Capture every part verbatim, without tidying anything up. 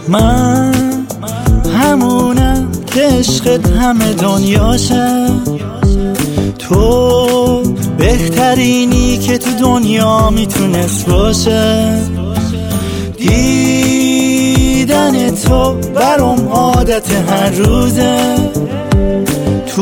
من همونم که عشقت همه دنیاشه، تو بهترینی که تو دنیا میتونست باشه. دیدن تو برام عادت هر روزه، تو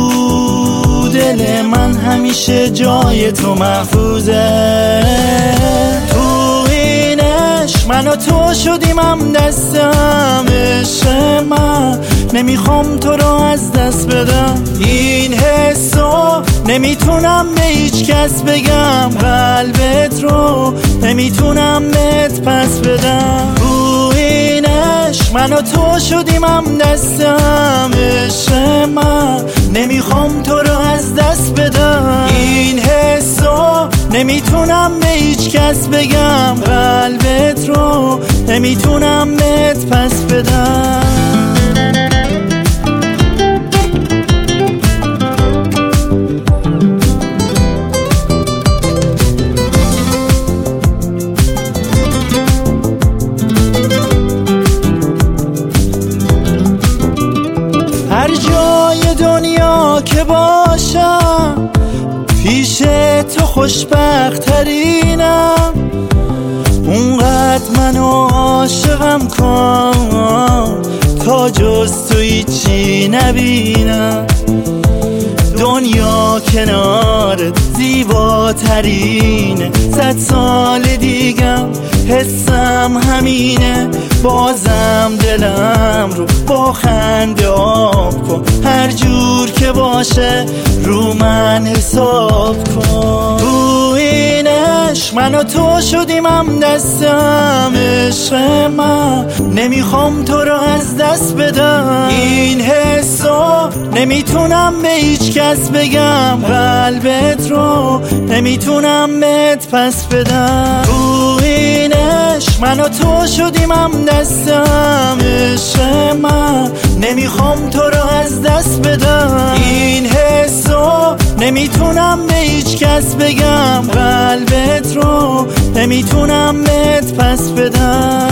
دل من همیشه جای تو محفوظه. تو این عشق من و تو شدیم هم دستم، عشق من نمیخوام تو رو از دست بدم. این حسو نمیتونم به هیچ کس بگم، قلبت رو نمیتونم بهت پس بدم. تو این عشق من و تو شدیم هم دستم، عشق من نمیخوام تو رو از دست بدم. این حسو نمیتونم به هیچ کس بگم، قلبت رو نمیتونم بهت پس بدم. هر جای دنیا که باشم پیش تو خوشبخت ترینم، اونقدر منو عاشقم کن تا جز تو هیچی نبینم. دنیا کنارت زیباترینه، صد سال دیگم حسم همینه. بازم دلم رو با خنده آب کن، هر جور که باشه رو من حساب کن. تو این عشق من و تو شدیم هم دستم، عشق من نمیخوام تو رو از دست بدم. این حسو نمیتونم به هیچ کس بگم، قلبت رو نمیتونم بهت پس بدم. تو این عشق من و تو شدیم هم دستم، عشق من نمیخوام تو رو از دست بدم. این حسو نمیتونم به هیچ کس بگم، قلبت رو نمیتونم بهت پس بدم.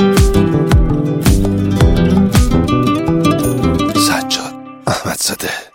احمدزاده.